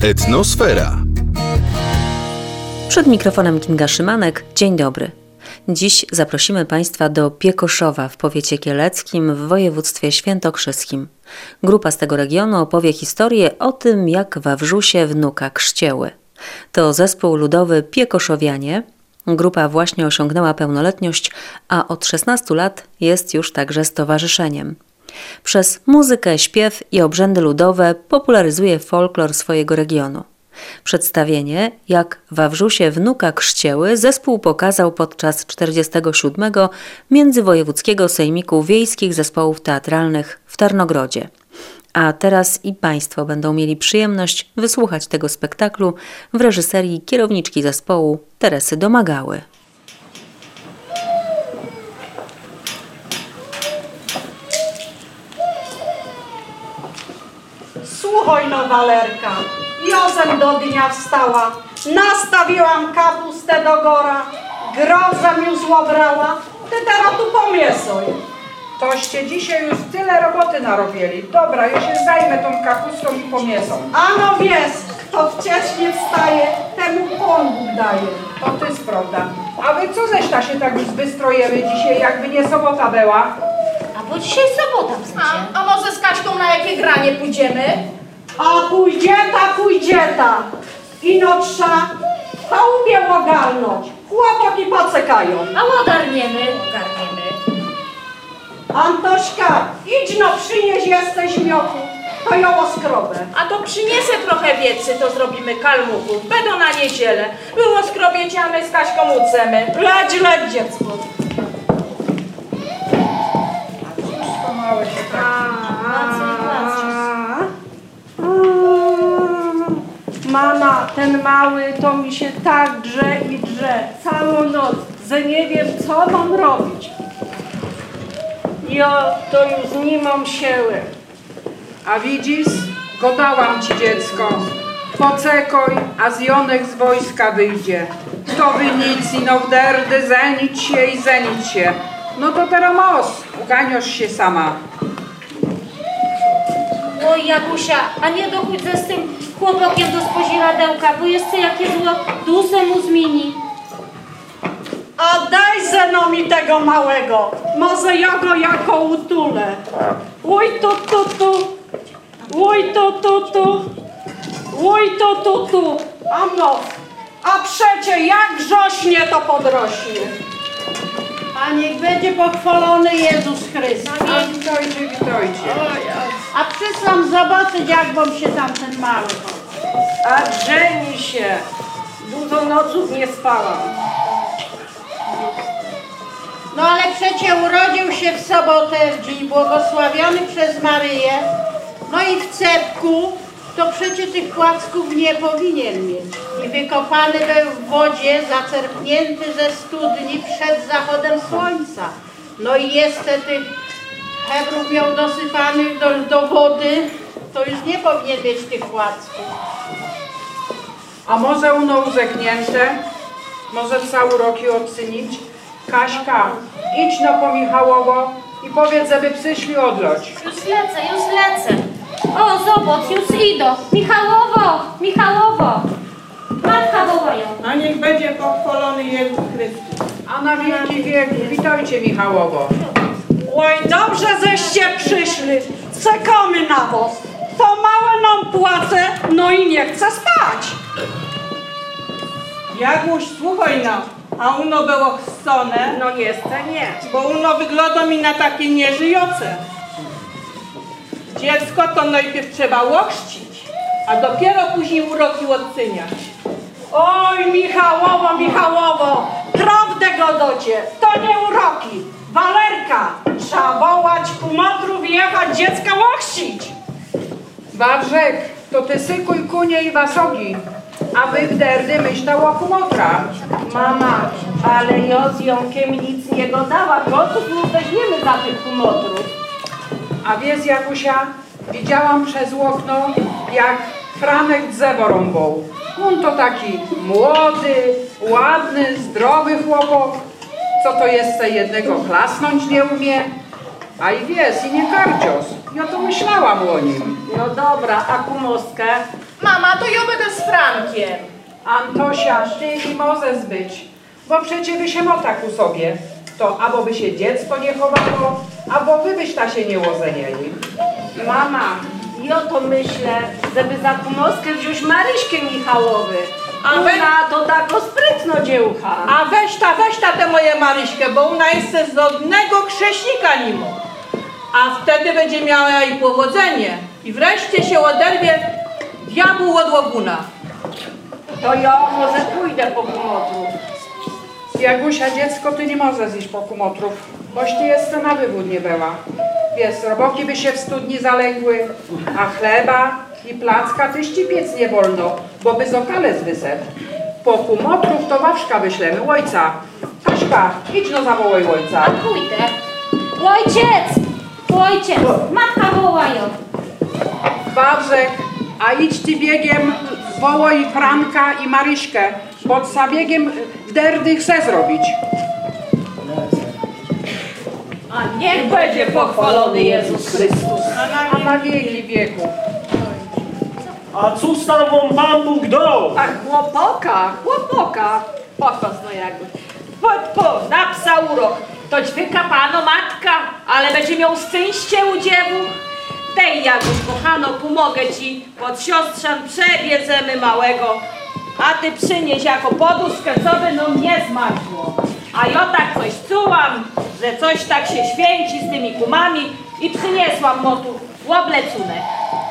Etnosfera. Przed mikrofonem Kinga Szymanek. Dzień dobry. Dziś zaprosimy Państwa do Piekoszowa w powiecie kieleckim w województwie świętokrzyskim. Grupa z tego regionu opowie historię o tym, jak Wawrzusie wnuka chrzcięły. To zespół ludowy Piekoszowianie. Grupa właśnie osiągnęła pełnoletność, a od 16 lat jest już także stowarzyszeniem. Przez muzykę, śpiew i obrzędy ludowe popularyzuje folklor swojego regionu. Przedstawienie, jak Wawrzusie wnuka chrzcięły, zespół pokazał podczas 47. Międzywojewódzkiego Sejmiku Wiejskich Zespołów Teatralnych w Tarnogrodzie. A teraz i Państwo będą mieli przyjemność wysłuchać tego spektaklu w reżyserii kierowniczki zespołu Teresy Domagały. Słuchaj no, Walerka, jozem do dnia wstała, nastawiłam kapustę do gora, grozem już złobrała, ty teraz tu pomiesuj. Toście dzisiaj już tyle roboty narobili. Dobra, ja się zajmę tą kapustą i pomiesą. Ano wiesz, kto wcześnie wstaje, temu Pan Bóg daje. To jest prawda. A wy co ześta się tak już wystrojemy dzisiaj, jakby nie sobota była? A bo dzisiaj sobota przecież. A może z Kaśką na jakie granie pójdziemy? A pójdzie ta. Ino trza, chałupie ogarnąć, chłopaki pacekają. A ogarniemy. Antośka, idź no przynieś jesteś mioku, to ją oskrobę. A to przyniesę trochę wiecy, to zrobimy kalmuchów. Będą na niedzielę. Było skrobiecie, a my z Kaśką ucemy. Leć dziecko. To małe się tak. Mama, ten mały to mi się tak drze i drze całą noc, że nie wiem co mam robić. Ja to już nie mam siły. A widzisz, godałam ci dziecko. Pocekoj, a zjonek z wojska wyjdzie. To wy nic, ino wderdy, zenić się. No to teraz mos, uganiasz się sama. Oj, Jagusia, a nie dochodź ze z tym chłopokiem do spozieradełka, bo jeszcze jakie zło dusę mu zmieni. A daj zeno mi tego małego, może ja go jako utulę. Oj tu, oj tu, a no, a przecie jak grzośnie to podrośnie. A niech będzie pochwalony Jezus Chrystus. A witajcie. A przyszłam zobaczyć, jak wam się tamten mały chodzi. A drzeni się. Dużo noców nie spałam. No ale przecie urodził się w sobotę, w dzień błogosławiony przez Maryję. No i w cepku to przecie tych płacków nie powinien mieć. I wykopany był w wodzie, zaczerpnięty ze studni przed zachodem słońca. No i jeszcze tych hebrów miał dosypanych do wody, to już nie powinien mieć tych płacków. A może uno uzeknięte? Może cały rok je odsynić? Kaśka, idź no po Michałowo i powiedz, żeby przyszli odloć. Już lecę. O, zobacz, już idą. Michałowo. Matka wołają. A niech będzie pochwalony Jezus Chrystus. A na wielki wiek, witajcie Michałowo. Oj, dobrze żeście przyszli. Czekamy na was. To małe nam płacę, no i nie chce spać. Jaguś, słuchaj no, a uno było chrzczone, No jeszcze nie. bo uno wygląda mi na takie nieżyjące. Dziecko to najpierw trzeba łokrzcić, a dopiero później uroki odcyniać. Oj, Michałowo, prawdę godocie, to nie uroki. Walerka, trzeba wołać kumotrów i jechać dziecka łokcić. Wawrzek, to ty sykuj kunie i wasogi, a wy w derdy myślał o kumotra. Mama, ale ja z Jąkiem nic nie godała, gotów już weźmiemy za tych kumotrów. A wiesz, Jagusia, widziałam przez okno, jak Franek drzewo rąbał. On to taki młody, ładny, zdrowy chłopak, co to jeszcze jednego klasnąć nie umie. A i wiesz, i nie karcios. Ja to myślałam o nim. No dobra, a kumostkę? Mama, to ja będę z Frankiem. Antosia, ty i Mozes być, bo przecie wy się motaku sobie. To albo by się dziecko nie chowało, albo wy byś ta się nie łozenęli. Mama, ja to myślę, żeby za kumoskę wziąć Maryśkę Michałowy. Ona to tak sprytno dziełcha. A weź ta tę moje Maryśkę, bo ona jest z żadnego krześnika nimo. A wtedy będzie miała i powodzenie. I wreszcie się oderwie diabł od łoguna. To ja może pójdę po kumotru. Jagusia, dziecko, ty nie możesz iść po kumotrów, boś ty jeszcze na wywód nie była. Wiesz, roboki by się w studni zaległy, a chleba i placka tyś ci piec nie wolno, bo by z okalec wyszedł. Po kumotrów to Wawrzka wyślemy, ojca. Kaśka, idź no zawołaj ojca. A pójdę. Ojciec, matka wołają. Wawrzek, a idź ty biegiem, wołaj Franka i Maryśkę, bo z zabiegiem derdy chce zrobić. A niech będzie pochwalony Jezus Chrystus. A na wieki wieków. A co z tobą Pan Bóg dał? A chłopoka. Pochwas no jakby. Na psa urok. To ćwyka pano matka, ale będzie miał szczęście u dziewu. Dej Jaguś, kochano, pomogę ci. Pod siostrzan przebiedzemy małego. A ty przynieś jako poduskę, co by no mnie zmarzło. A ja tak coś czułam, że coś tak się święci z tymi kumami i przyniesłam motu łoblecunek.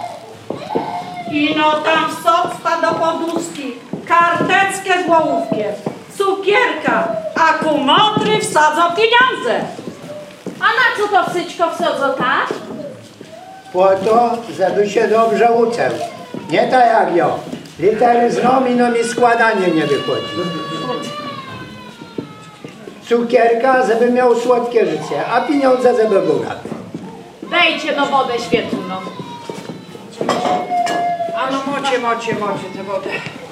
Ino tam socta do poduski, karteckie z łowówkiem, cukierka, a kumotry wsadzą pieniądze. A na co to wsyćko wsadzą, tak? Po to, żeby się dobrze uczył. Nie tak jak ja. Litery znam i składanie nie wychodzi. Cukierka, żeby miał słodkie życie, a pieniądze, żeby bogaty. Dejcie no wodę świetną. A no mocie tę wodę.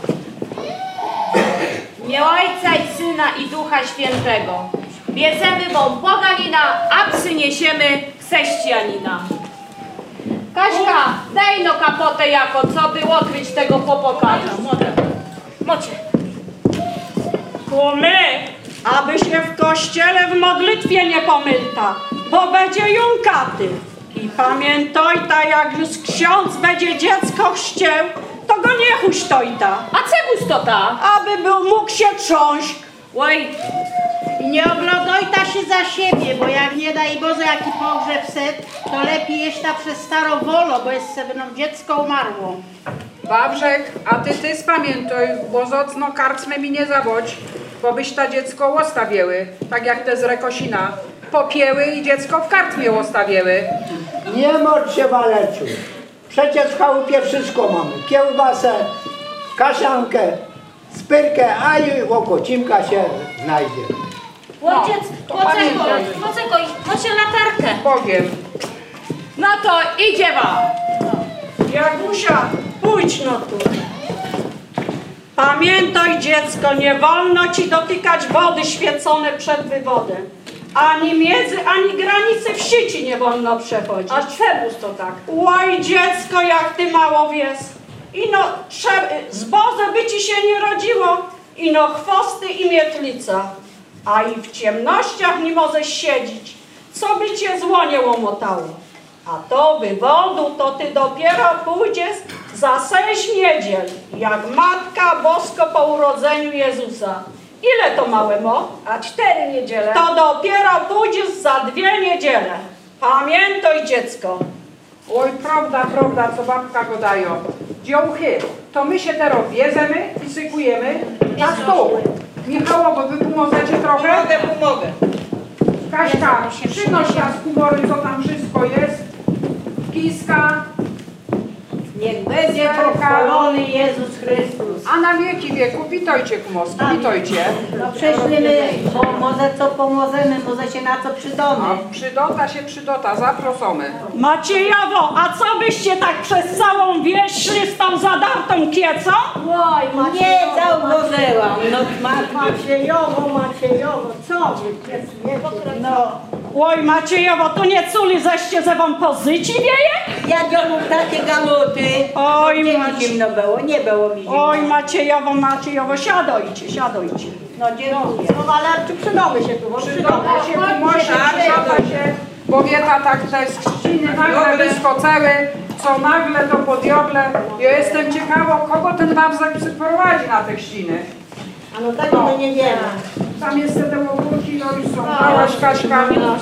Nie Ojca i Syna i Ducha Świętego. Bierzemy wam poganina, a przyniesiemy chrześcijanina. Kaśka, daj no kapotę jako, co by odkryć tego chłopokana. Mocie. Kumy, aby się w kościele w modlitwie nie pomylta, bo będzie junkaty. I pamiętaj, jak już ksiądz będzie dziecko chrzcił, to go nie huśtojta, A cegus to ta? aby mógł się trząść. Oj, I nie oglądajta się za siebie, bo jak nie daj Boże jaki pogrzeb set, to lepiej jeść ta przez starą wolo, bo jest sobie dziecko umarło. Wawrzek, a ty spamiętaj, bo zocno karcmę mi nie zawodź, bo byś ta dziecko łostawiły, tak jak te z Rekosina. Popieły i dziecko w kartmie łostawiły. Nie martw się, Walerciu. Przecież w chałupie wszystko mamy. Kiełbasę, kaszankę, spyrkę, a i okocimka się znajdzie. Ojciec, to pamiętaj. pocekoj, macie latarkę. Powiem. no to idzie wam. Jagusia, pójdź no tu. Pamiętaj, dziecko, nie wolno ci dotykać wody świecone przed wywodem. Ani między, ani granicy wsi ci nie wolno przechodzić. A czemu to tak? Oj, dziecko, jak ty mało wiesz. Ino, zboże by ci się nie rodziło. Ino, chwosty i mietlica. A i w ciemnościach nie możesz siedzieć. Co by cię zło nie łomotało? A to wywodu, to ty dopiero pójdziesz za 6 niedziel, jak Matka Bosko po urodzeniu Jezusa. Ile to małe mo? A 4 niedziele. To dopiero pójdziesz za 2 niedziele. Pamiętaj, dziecko. Oj, prawda, co babka go dają. Dziołchy, to my się teraz bierzemy i sykujemy na stół. Michałowo, wy pomożecie trochę? Pomogę. Kaśka, przynoś na skumory, co tam wszystko jest. Kiska. Niech będzie pochwalony Jezus Chrystus. A na wieki wieków, witajcie kumoski, witajcie. No prześlemy, bo może co pomożemy, może się na co przydamy. A przydota, zaproszony. Maciejowo, a co byście tak przez całą wieś szli z tą zadartą kiecą? Oj, nie zauważyłam. No Maciejowo, co wy? No. Oj, Maciejowo, tu nie culi zeście ze wam pozyci wieje? Ja dziomów takie galuty. Oj, Nie Macie- zimno było, nie było mi zimno. Oj, Maciejowo, siadajcie. No dziękuję. No ale czy przydamy się tu, bo przydamy się. Siada się, powieta tak te skrzciny nagle wyskoczyły, co nagle to podioble. Ja jestem ciekawa, kogo ten wawzak przyprowadzi na te ściny. A no tak to nie wiemy. Tam jest te ogórki, no już są mała szkaczka. No.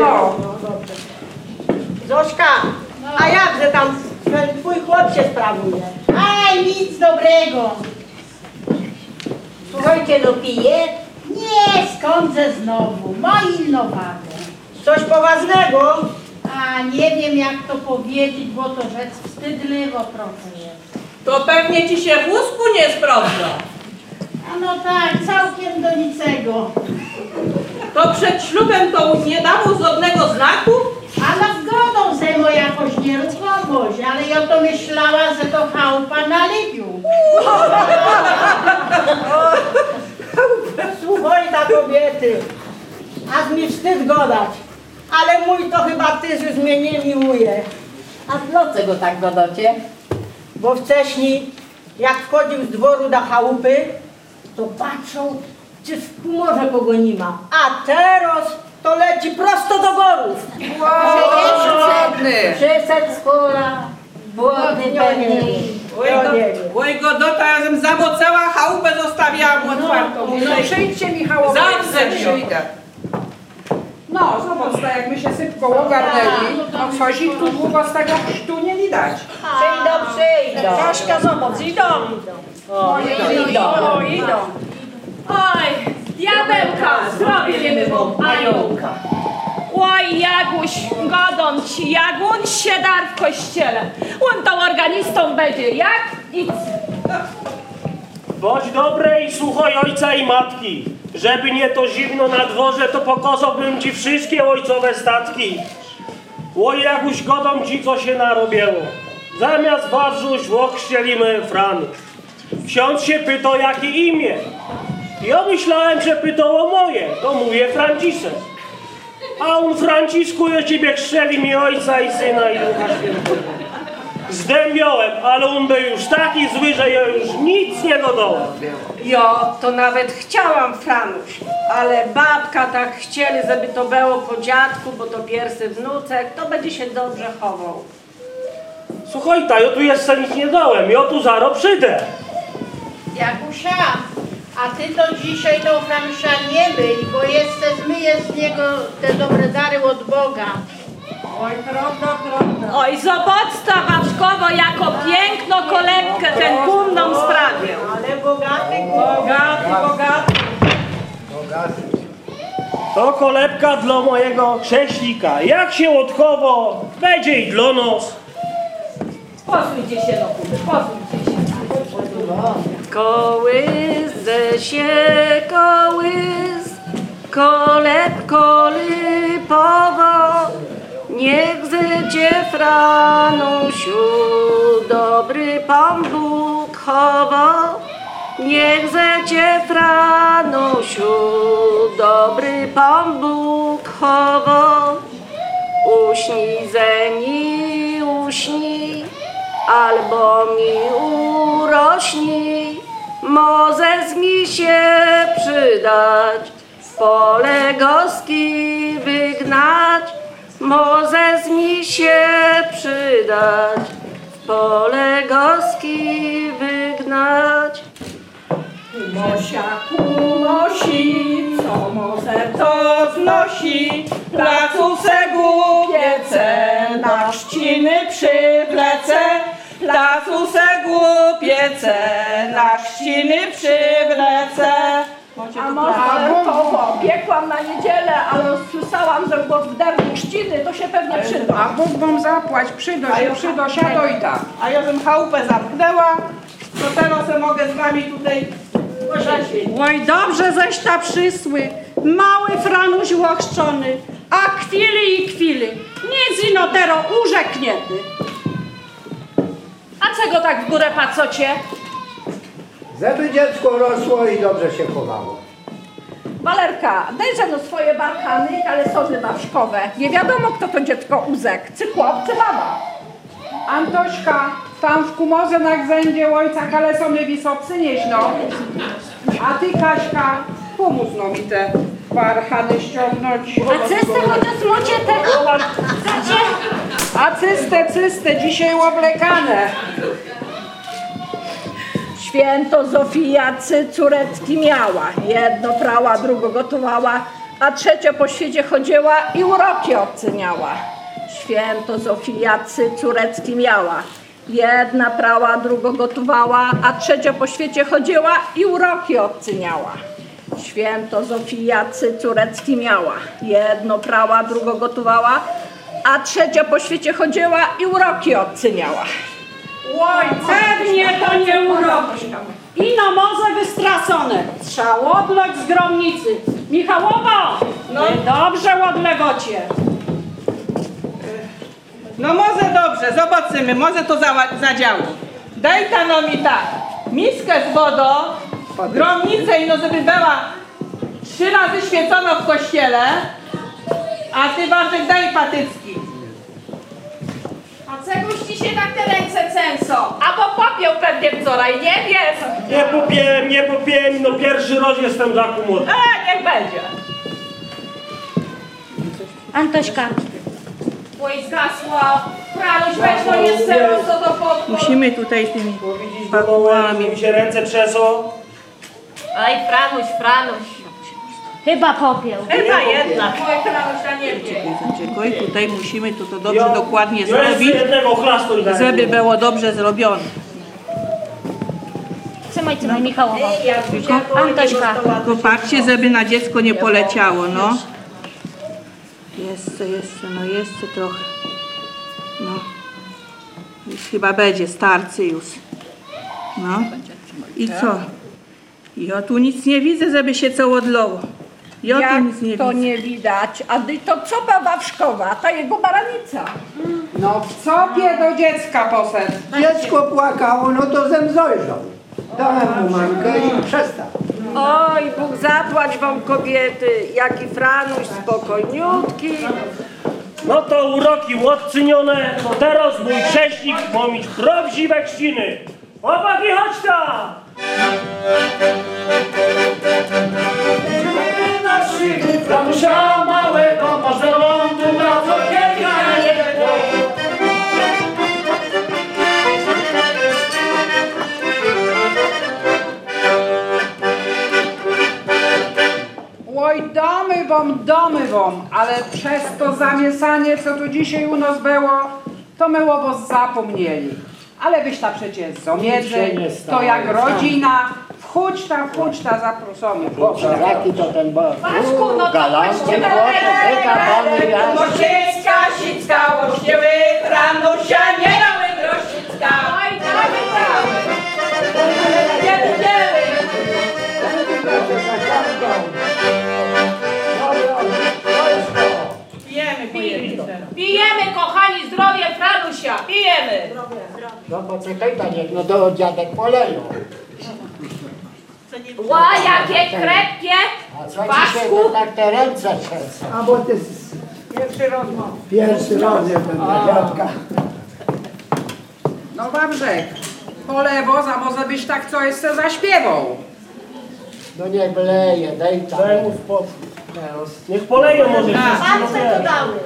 Zośka, a jakże tam twój chłop się sprawuje? Aj, nic dobrego. Słuchajcie, no pije? Nie, skądże znowu, moi innowady. Coś poważnego? A nie wiem jak to powiedzieć, bo to rzecz wstydliwo trochę jest. To pewnie ci się w wózku nie sprawdza. A no tak, całkiem do niczego. To przed ślubem to nie dało żadnego znaku? A nad zgodą se moja jakoś nieruchomość, ale ja to myślała, że to chałupa na Libiu. Słuchaj ta kobiety, aż mi wstyd gadać, ale mój to chyba tyż już mnie nie miłuje. A dlaczego tak gadacie? Bo wcześniej, jak wchodził z dworu do chałupy, to patrzą, czy w humorze kogo nie ma. A teraz to leci prosto do gorów. Przeszedł z pola, błodny pewnie. Oj Godota, ja żem cała chałupę zostawiałam otwartą. No przyjdźcie Michałowie, Zawsze przyjdę. No, zobacz, tak jak my się szybko ogarnęli, no coś ich tu długo z tego chrztu nie widać. Przyjdą. Kaśka, zobacz, idą. Idą. Oj, diabełka, zrobimy wam aniołka. Oj, Jaguś, godą ci, Jaguń się dar w kościele. On to organistą będzie, jak? Idź. Bądź dobry i słuchaj ojca i matki. Żeby nie to zimno na dworze, to pokazałbym ci wszystkie ojcowe statki. Oj, Jaguś, godą ci, co się narobiło. Zamiast Warżuś ochrzcielimy Fran. Ksiądz się pytał, jakie imię. Ja myślałem, że pytał o moje. To mówię Franciszek. A on Francisku, ja ciebie chrzeli mi Ojca i Syna i Ducha Świętego. Zdębiałem, ale on był już taki zły, że ja już nic nie dodałem. Jo, to nawet chciałam, Franuś, ale babka tak chcieli, żeby to było po dziadku, bo to pierwszy wnuczek, to będzie się dobrze chował. Słuchaj, ta, ja tu jeszcze nic nie dałem, ja tu zaro przyjdę. Jakusia, a ty to dzisiaj do Franusia nie myj, bo jeszcze zmyję z niego te dobre dary od Boga. Oj, prawda. Oj, zobacz ta Wawrzkowo, jako piękno kolebkę ten kum nam sprawił. Ale bogaty, Bogaty. To kolebka dla mojego chrześnika. Jak się odchowo, będzie i dla nas. Posłuchajcie się, no kumy, posłuchajcie się. Kołyze się kołys, kolebko lipowo, niech zecie Franusiu, dobry Pan Bóg chowo. Niech zecie Franusiu, dobry Pan Bóg chowo. Uśnij zeni, uśnij, albo mi urośnij, możesz mi się przydać, w pole goski wygnać, możesz mi się przydać, w pole goski wygnać. Mosia kumosi, co może to znosi, placu se głupiece, na chrzciny przywlecę. Placu se głupiece, na chrzciny przywlecę. A może to piekłam na niedzielę, ale słyszałam, że bo w derni chrzciny to się pewnie przyda. A Bóg wam zapłać, przyda, siado i tak. A ja bym chałupę zamknęła, to teraz ja mogę z wami tutaj posiedzieć. Oj, dobrze ześ ta przysły, mały Franuś ochrzczony, a kwili, nic inotero urzekniety. A czego tak w górę pacocie? Żeby dziecko rosło i dobrze się chowało. Walerka, dajże no swoje barkany, ale sozy wawrzkowe. Nie wiadomo, kto to dziecko uzek, czy chłop, czy baba. Antośka, tam w kumorze na grzędzie ojca kalesony wiso przynieś no. A ty, Kaśka, pomóż no mi te parchany ściągnąć. A cystę chociaż zmocie tego? Chcecie? A cyste, dzisiaj oblekane. Święto Zofia córeczki miała. Jedno prała, drugo gotowała, a trzecia po świecie chodziła i uroki oceniała. Święto Zofia córeczki miała. Jedna prała, drugo gotowała, a trzecia po świecie chodziła i uroki oceniała. Święto Zofia córeczki miała. Jedno prała, drugo gotowała, a trzecia po świecie chodziła i uroki oceniała. Oj, pewnie to nie uroki. Ino może wystrasone. Trzeba odleć z gromnicy. Michałowo, no dobrze odlegocie. No może dobrze, zobaczymy, może to zadziała. Daj ta no mi tak, miskę z wodą, gromnicę i no żeby była 3 razy świecono w kościele, a ty Bartek daj patycki. A czegoś ci się tak te ręce cęsą? Albo popiął pewnie wczoraj, nie wiesz? Nie popiłem, no pierwszy raz jestem za kumor. Niech będzie. Antośka, Oj, zgasła. Praluś, weź no jeszcze raz to do podpór. Musimy tutaj tymi Widzisz, bo mi się ręce trzęsą. Oj, Franuś. chyba popiał. Chyba jednak. Oj, Franuś, nie wie. Czekaj, tutaj musimy to dobrze dokładnie Ja jeszcze zrobić, jednego chlastu żeby było dobrze zrobione. Trzymaj, Michałowo. Antośka. Tylko patrzcie, żeby na dziecko nie poleciało, no. Jeszcze trochę. No. Już chyba będzie, starcy już. No. I co? Ja tu nic nie widzę, żeby się co odlało. Ja tu nic nie Jak to widzę. nie widać? A to co baba Wszkowa? Ta jego baranica. No w copie do dziecka poszedł. Dziecko płakało, no to zem zojrzał. Dałem mu mamkę i przestał. Oj, Bóg zapłać wam kobiety, jaki Franuś spokojniutki. No to uroki odcynione, to teraz mój cześnik ma mieć prawdziwe chrzciny. Chłopaki, chodź tam! Naszych Franusia małego, może lądu na cokielka jednego. Oj, domy wam, ale przez to zamiesanie, co tu dzisiaj u nas było, to my o was zapomnieli. Ale byś ta przecież zomiedzy, to jak rodzina, wchódź ta zaproszony. Jaki to ten bo? Paszku, no to Galanty, chodźcie, włosy, jak. Mosiecka, sicka, łośnieły, Franusia, nie dały grosicka. Oj, dały. Nie widzieli. Pijemy, kochani, zdrowie Franusia, pijemy. No poczekaj, Daniel, no to dziadek poleją. Ła, jakie krepkie. A co Paszku. dzisiaj to tak te ręce trzęsą? A bo ty pierwszy raz jestem na dziadka. No Wawrzek, po lewo, za może byś tak co jeszcze zaśpiewał. No niech leje, daj tam. Daj mu spokój. Niech poleją może. Palce to dały.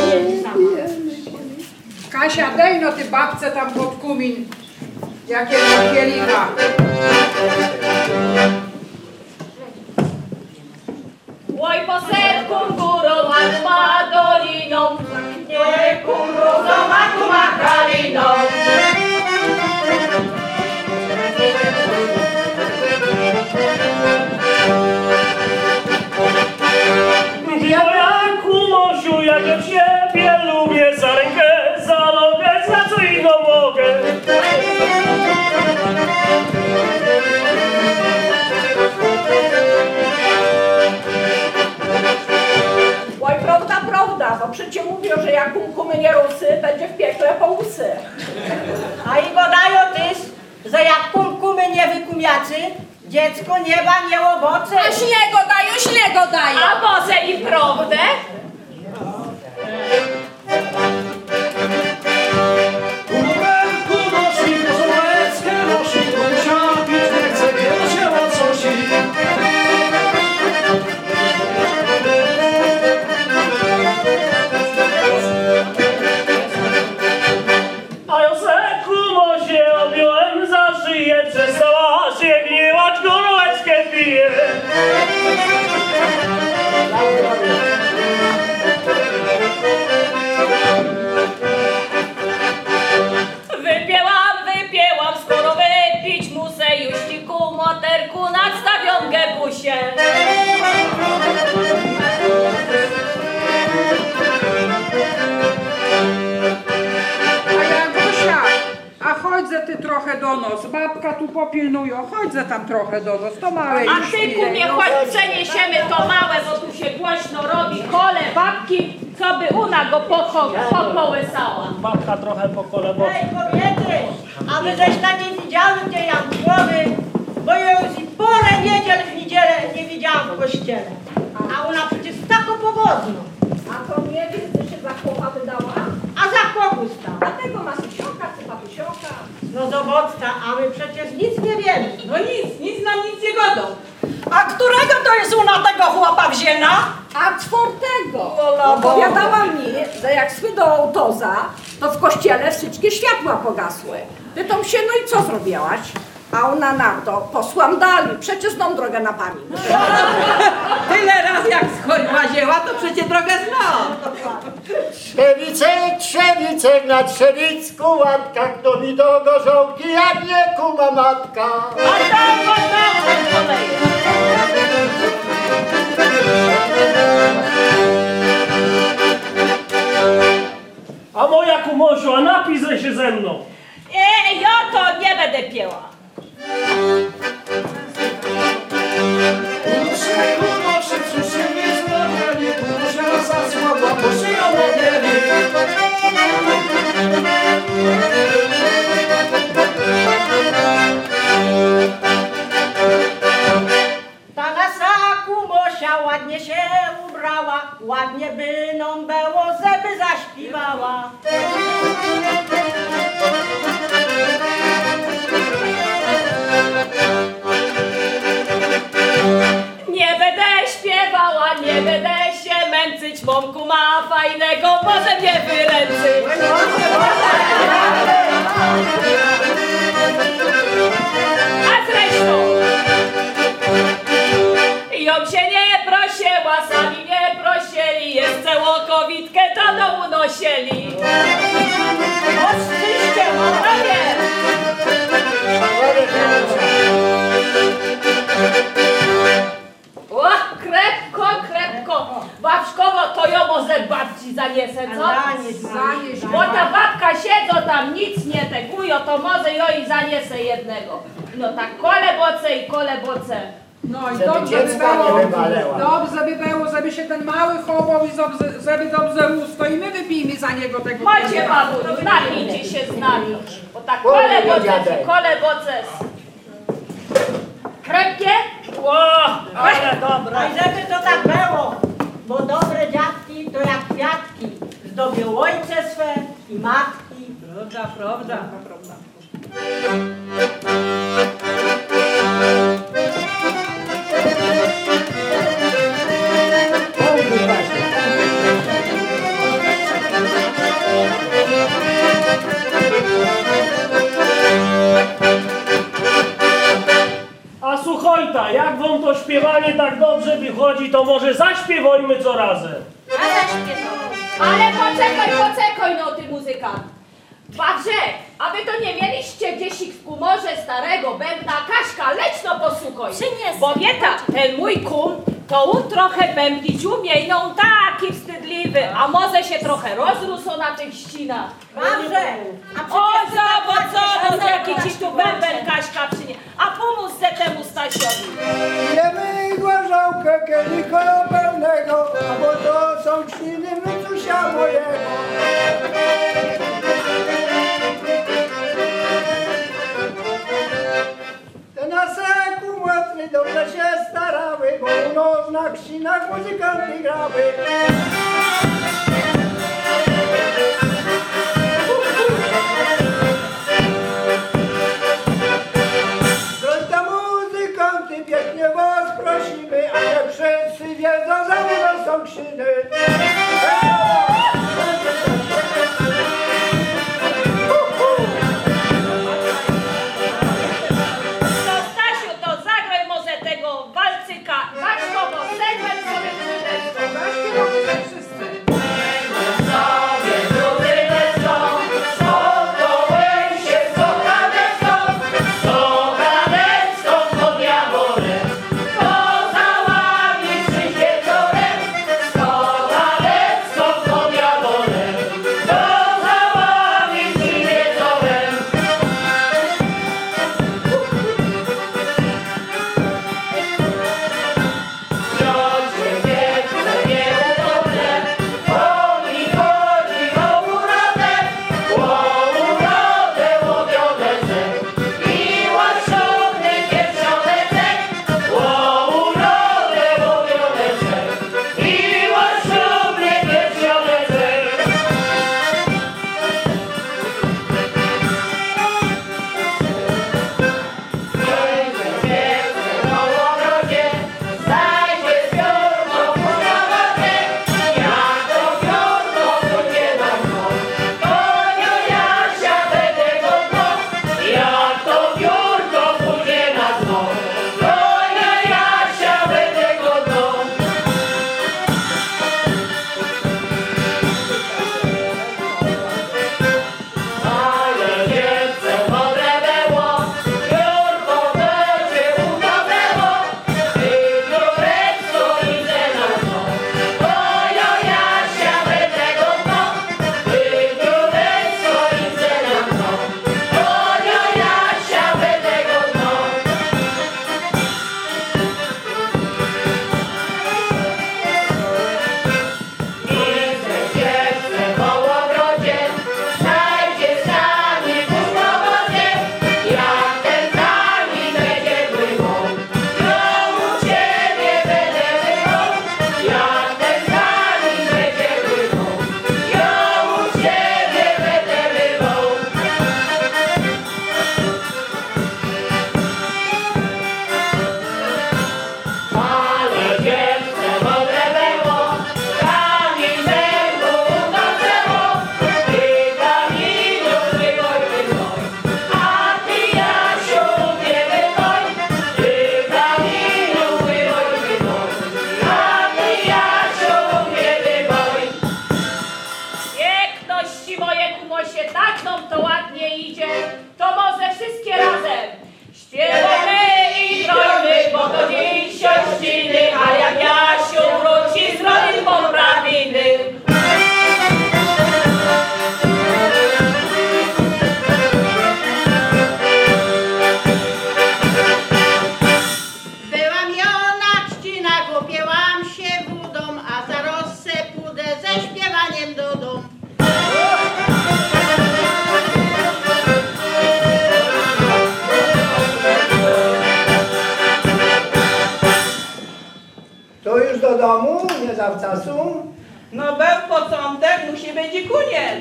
Kasia, dej no ty babce tam pod kumin, jakie na kielicha. Oj, po serku górą, ma doliną, nie kurą, ma kaliną. Wojaku, Mosiu, jak ja ciebie lubię, za rękę, za nogę, za co inną mogę. Oj, prawda, bo przecież mówią, że jak kumkumy nie rusy, będzie w piekle po łysy. A i gadają też, że jak kumkumy nie wykumiacy, dziecko nieba nie owoce. A śniego dają. A może i prawdę? Jagusie. A Jagusia, a chodźże ty trochę do nas, babka tu popilnuje, chodźże tam trochę do nas, to małe A ty kumie, chodź przeniesiemy to małe, bo tu się głośno robi. Kole babki, co by ona go pokołysała. Babka trochę po kole boku. Ej, kobiety, a wy żeś ta nie widziały tej Jankłowy, bo ja już i porę niedziel w niedzielę nie widziałam w kościele. A ona przecież tako powodno. A to nie wiesz, że się za chłopa wydała? A za kogo sta? Dlatego Masusioka czy Patusioka. No dowódca, a my przecież nic nie wiemy. No nic nam nic nie godą. A którego to jest ona tego chłopa wzięna? A czwartego. Opowiadała mi, że jak szły do ołtarza, to w kościele wszystkie światła pogasły. Pytam się, no i co zrobiłaś? A ona na to, posłam dalej, przecież znam drogę na pamięć. Tyle razy jak schodziła zieła, to przecież drogę znam. Trzewice na Trzewicku łatka, kto mi do gorzołki, jak nie kuma matka. A moja kumosiu, a napisaj się ze mną. Ja to nie będę pieła. Ta nasza kumosia ładnie się ubrała, ładnie by nam było, żeby zaśpiewała. Nie będę śpiewała, nie będę się męczyć, momku ma fajnego, może mnie wyręczy. A zresztą, ją się nie prosiła, sami nie prosili, jeszcze łokowitkę do domu nosieli. Oczywiście, panie! O, krepko, babszkowo, to ją może babci zaniesę, co? Zanieś, Bo ta babka siedzą tam, nic nie tegują, to może ją i zaniesę jednego. No tak, kole boce. No i Żeby dobrze by dziecka nie było, wywalała. dobrze by było, żeby się ten mały chował i żeby dobrze rósł, to i my wypijmy za niego tego. Chodźcie, babu, napijcie się z nami. Bo tak, dziadek. kole boce. Krepkie? Ło, ale dobra. No i żeby to tak było, bo dobre dziadki to jak kwiatki, zdobią ojce swe i matki. Prawda. A słuchajta, jak wam to śpiewanie tak dobrze wychodzi, to może zaśpiewajmy co razem. Ale poczekaj, no ty muzykant. Babrze, a wy to nie mieliście gdzieś w kumorze starego bębna Kaśka, leć no posłuchaj. Przyniesę. Bo wieta, ten mój kum, to on trochę bębnić umie i no on taki wstydliwy, a może się trochę rozrósł na tych ścinach. Dobrze, O, zobacz, jaki ci tu bęben Kaśka przyniesie. A pomóż se temu Stasiowi. Jemy gorzałkę kielicha pełnego, a bo to są krziny mytusia mojego. Te nasze kumłatry dobrze się starały, bo u nas na krzynach muzykanty grały. Droga muzykanty, pięknie was prosimy, a nie wszyscy wiedzą, że u nas są krzyny. To Stasiu, to zagraj może tego walcyka. Baczkowo, segment sobie chwileczkę. Zaśpiewamy panom to ładnie idzie, to może wszystkie razem. Śpiewamy i trojmy, bo to dziś ościny, a jak Jasiu wróci z rodin poprawiny. Byłam ja na trzcinach, łopięłam się wódą, a za rossę pójdę ze śpiewaniem do domu. To już do domu, nie zawczasu. No był początek, musi być i koniec.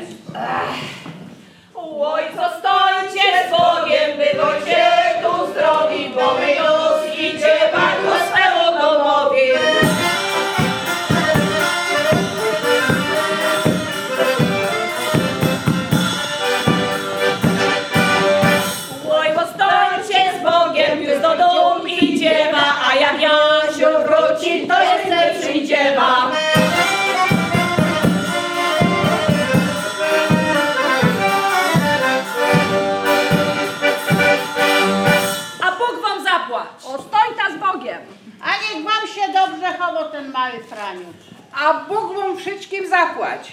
Oj, co stońcie z Bogiem, bywajcie tu zdrowi, bo my już idzie Pan ku swemu domowi. Oj, postońcie z Bogiem, już do domu idzie ma, a jak Jasiu wróci, to jeszcze przyjdzie ma. A Bóg wam zapłać. O, stoj ta z Bogiem. A niech wam się dobrze chowo ten mały Franiusz. A Bóg wam wszystkim zapłać.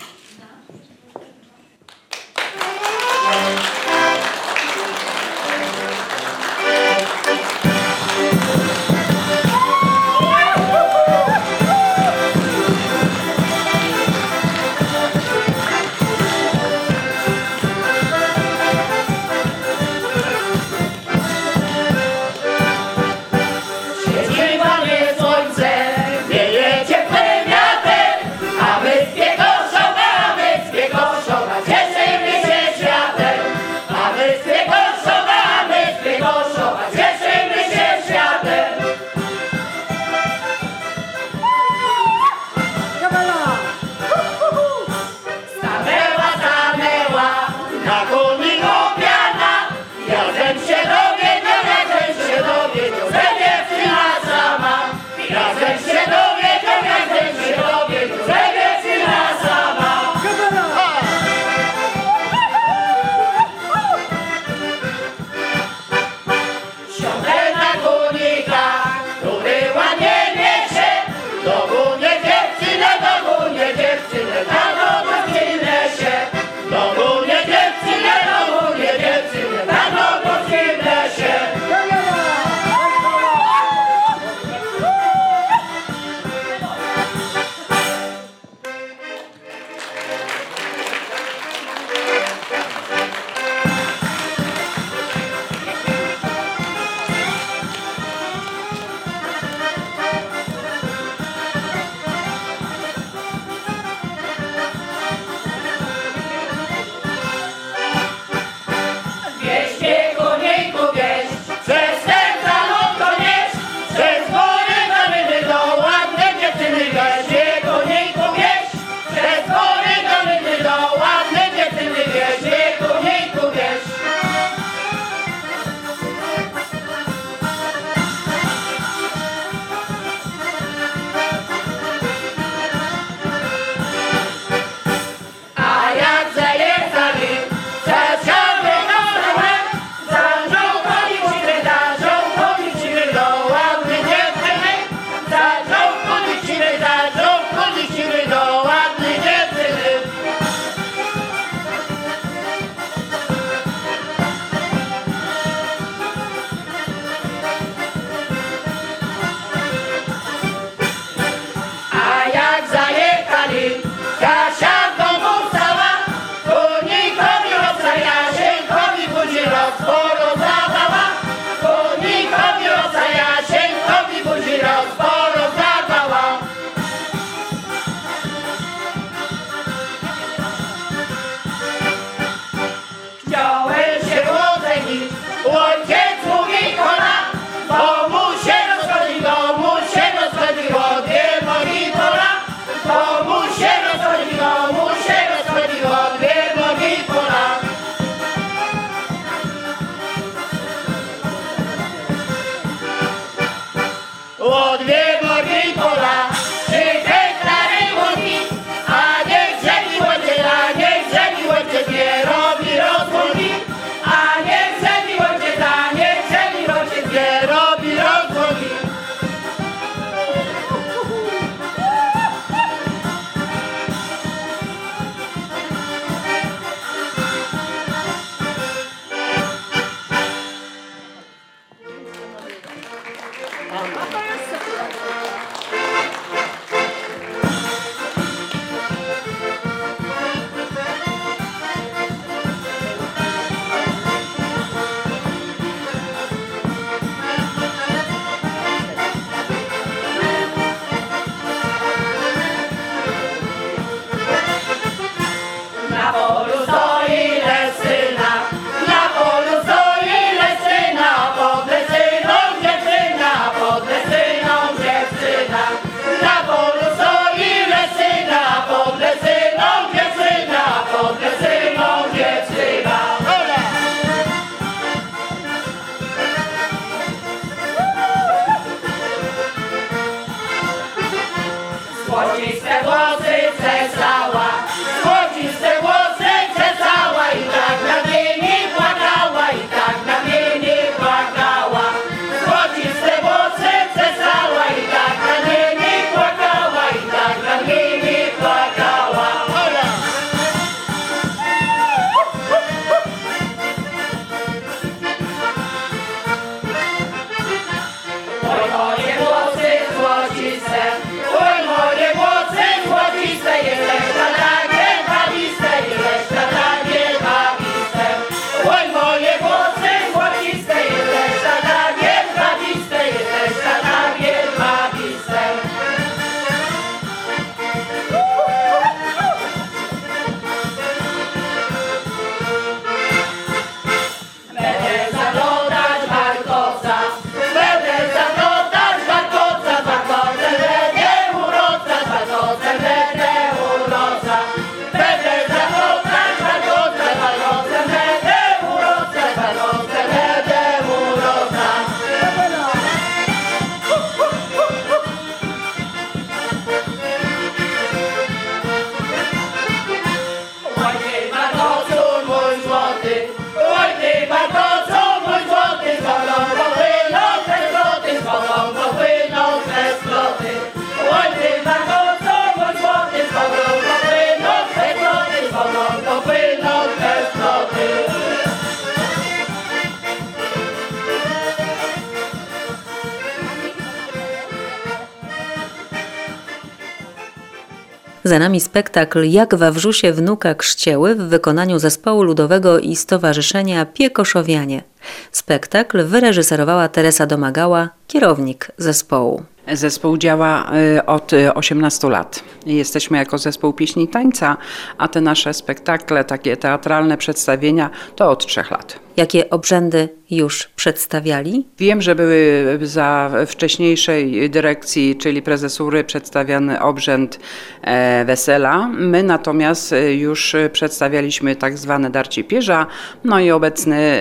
Słońce, wieje ciepłe wiatry, a my z Piekoszova Za nami spektakl Jak Wawrzusie wnuka krzcieły w wykonaniu zespołu ludowego i stowarzyszenia Piekoszowianie. Spektakl wyreżyserowała Teresa Domagała, kierownik zespołu. Zespół działa od 18 lat. Jesteśmy jako zespół pieśni i tańca, a te nasze spektakle, takie teatralne przedstawienia, to od 3 lat. Jakie obrzędy już przedstawiali? Wiem, że były za wcześniejszej dyrekcji, czyli prezesury, przedstawiany obrzęd wesela. My natomiast już przedstawialiśmy tak zwane darcie pierza, no i obecny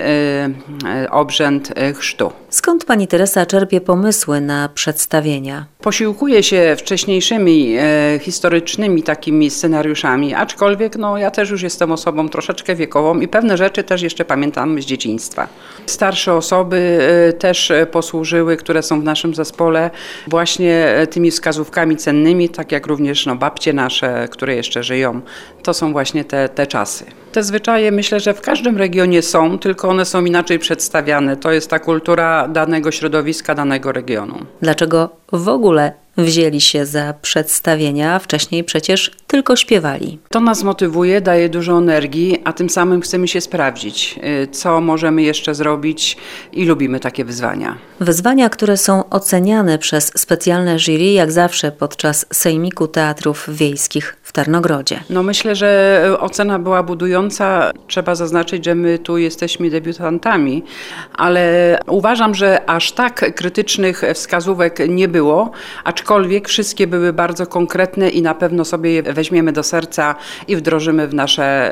obrzęd chrztu. Skąd pani Teresa czerpie pomysły na przedstawienia? Posiłkuję się wcześniejszymi historycznymi takimi scenariuszami, aczkolwiek ja też już jestem osobą troszeczkę wiekową i pewne rzeczy też jeszcze pamiętam z dzieciństwa. Starsze osoby też posłużyły, które są w naszym zespole właśnie tymi wskazówkami cennymi, tak jak również babcie nasze, które jeszcze żyją. To są właśnie te czasy. Te zwyczaje myślę, że w każdym regionie są, tylko one są inaczej przedstawiane. To jest ta kultura danego środowiska, danego regionu. Dlaczego w ogóle wzięli się za przedstawienia, a wcześniej przecież tylko śpiewali? To nas motywuje, daje dużo energii, a tym samym chcemy się sprawdzić, co możemy jeszcze zrobić i lubimy takie wyzwania. Wyzwania, które są oceniane przez specjalne jury, jak zawsze podczas Sejmiku Teatrów Wiejskich w Tarnogrodzie. Myślę, że ocena była budująca. Trzeba zaznaczyć, że my tu jesteśmy debiutantami, ale uważam, że aż tak krytycznych wskazówek nie było, aczkolwiek wszystkie były bardzo konkretne i na pewno sobie je weźmiemy do serca i wdrożymy w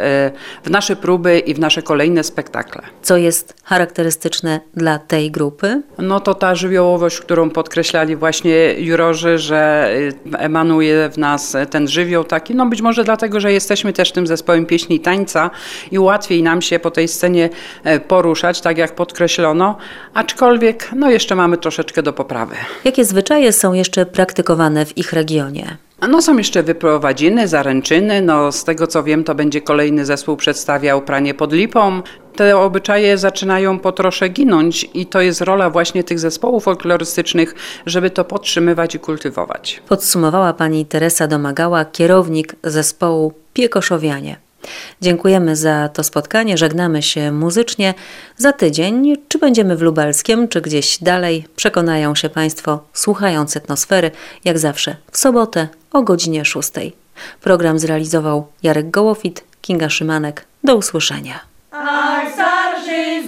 nasze próby i w nasze kolejne spektakle. Co jest charakterystyczne dla tej grupy? To ta żywiołowość, którą podkreślali właśnie jurorzy, że emanuje w nas ten żywioł taki, być może dlatego, że jesteśmy też tym zespołem pieśni i tańca i łatwiej nam się po tej scenie poruszać, tak jak podkreślono, aczkolwiek jeszcze mamy troszeczkę do poprawy. Jakie zwyczaje są jeszcze praktykowane w ich regionie? Są jeszcze wyprowadziny, zaręczyny. Z tego co wiem, to będzie kolejny zespół przedstawiał pranie pod lipą. Te obyczaje zaczynają po trosze ginąć i to jest rola właśnie tych zespołów folklorystycznych, żeby to podtrzymywać i kultywować. Podsumowała pani Teresa Domagała, kierownik zespołu Piekoszowianie. Dziękujemy za to spotkanie, żegnamy się muzycznie. Za tydzień, czy będziemy w Lubelskiem, czy gdzieś dalej, przekonają się państwo, słuchając Etnosfery, jak zawsze w sobotę o godzinie 6. Program zrealizował Jarek Gołofit, Kinga Szymanek. Do usłyszenia. Ach, zarży,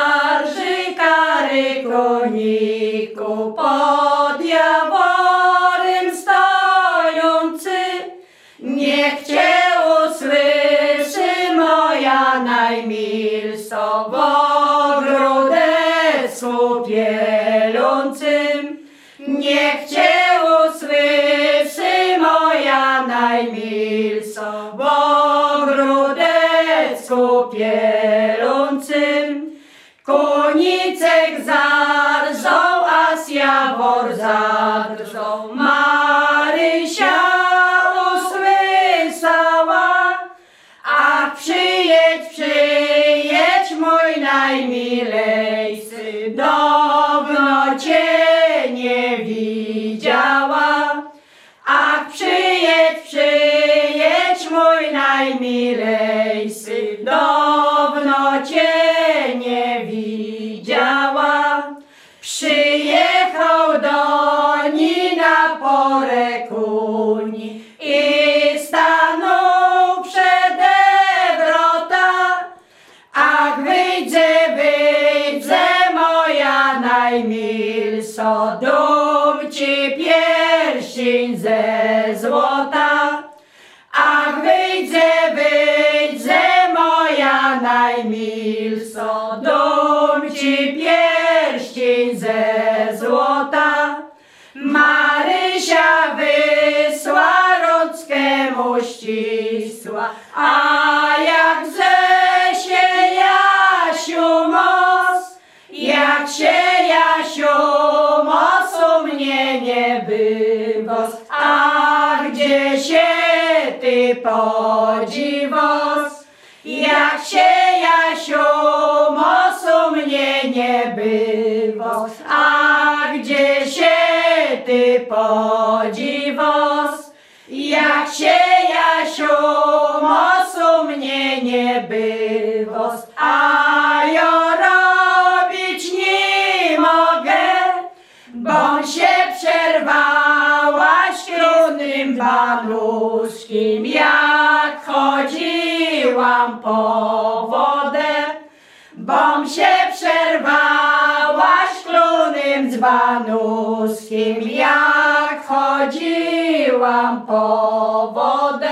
kary koniku, pod jaworem stojący, niech cię usłyszy moja najmilsza w ogródecku pielącym. Niech cię usłyszy moja najmilsza w ogródecku pielącym. Kunicek zarżał, a z jawor zadrżał, Marysia usłyszała. Ach, przyjedź, mój najmilejszy, dawno cię nie widziała. Ach, przyjedź, mój najmilejszy, dawno cię nie widziała. Przyjechał do niej na porę kuni i stanął przede wrota. Ach, wyjdzie moja najmilsza, dom ci pierścień ze złota. Ach, wyjdzie moja najmilsza, dom ci pierścień ze złota. Marysia wysła, rączkę mu ścisła, a jakże się Jasiu mos, jak się Jasiu mos u mnie nie bywos, a gdzie się ty podziwos, jak się Jasiu mos u mnie nie bywos, a gdzie się ty podziwos, jak się ja robić nie mogę, bom się przerwałaś królnym banuszkiem, jak chodziłam po wodę. Bom się przerwałaś królnym dzbanuskiem, jak chodziłam po wodę.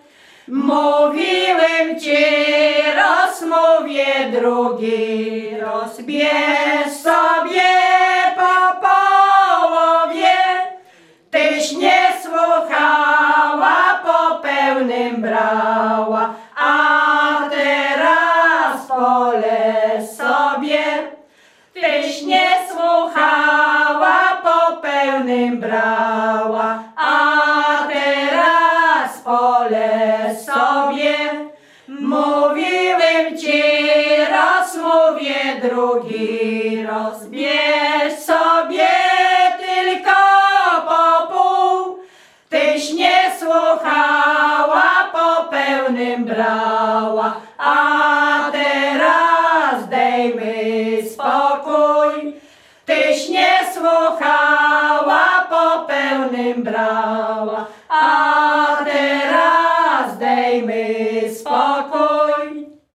Mówiłem ci raz, mówię drugi raz, bierz sobie po połowie. Tyś nie słuchała, po pełnym brała, a teraz poleć sobie. Tyś nie słuchała, po pełnym brała, a teraz poleć sobie. Mówiłem ci raz, mówię drugi raz, bierz sobie tylko po pół. Tyś nie słuchała, po pełnym brała.